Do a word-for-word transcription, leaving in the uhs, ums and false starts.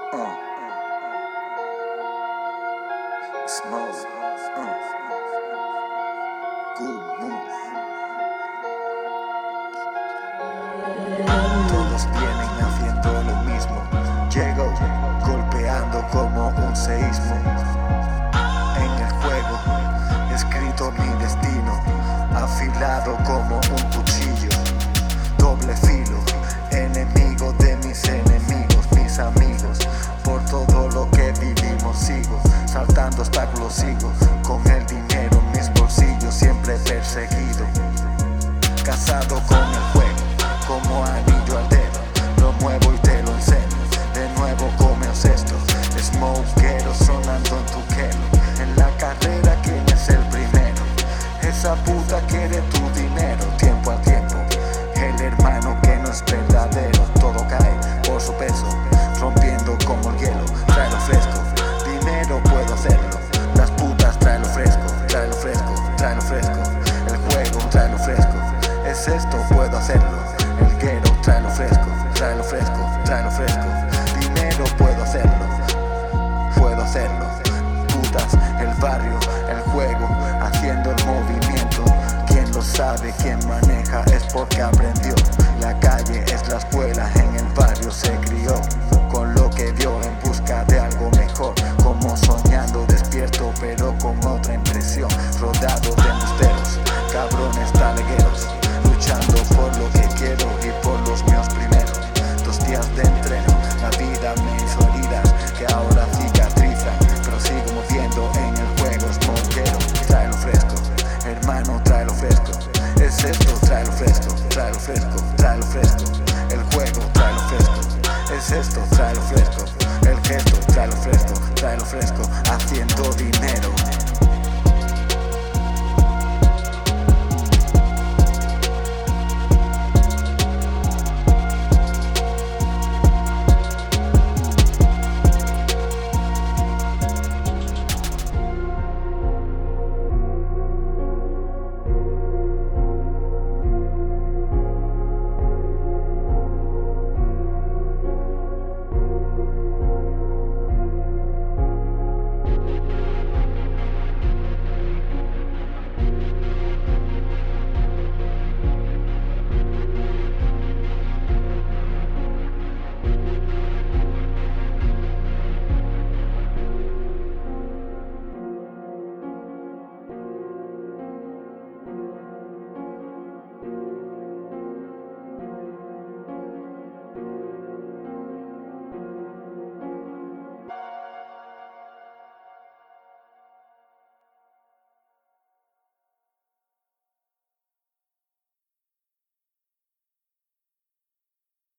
Uh, Smoke, uh, good move. Todos vienen haciendo lo mismo. Llego golpeando como un seísmo. En el juego, escrito mi destino, afilado como un cuchillo. Doble filo, enemigo de mis enemigos, mis amigos. Por todo lo que vivimos sigo, saltando obstáculos sigo, con el dinero en mis bolsillos, siempre perseguido. Casado con el juego, como anillo al dedo, lo muevo y te lo enseño. De nuevo come esto, smokeero sonando en tu kelo. En la carrera, ¿quién es el primero? Esa puta quiere tu dinero, tiempo a tiempo. El hermano que no es verdadero, todo cae por su peso, rompiendo como el hielo. Tráelo fresco, dinero puedo hacerlo. Las putas tráelo fresco, tráelo fresco, tráelo fresco. El juego tráelo fresco, es esto puedo hacerlo. El guero tráelo fresco, tráelo fresco, tráelo fresco. Dinero puedo hacerlo, puedo hacerlo. Putas, el barrio, el juego, haciendo el movimiento. Quien lo sabe, quien maneja es porque aprende.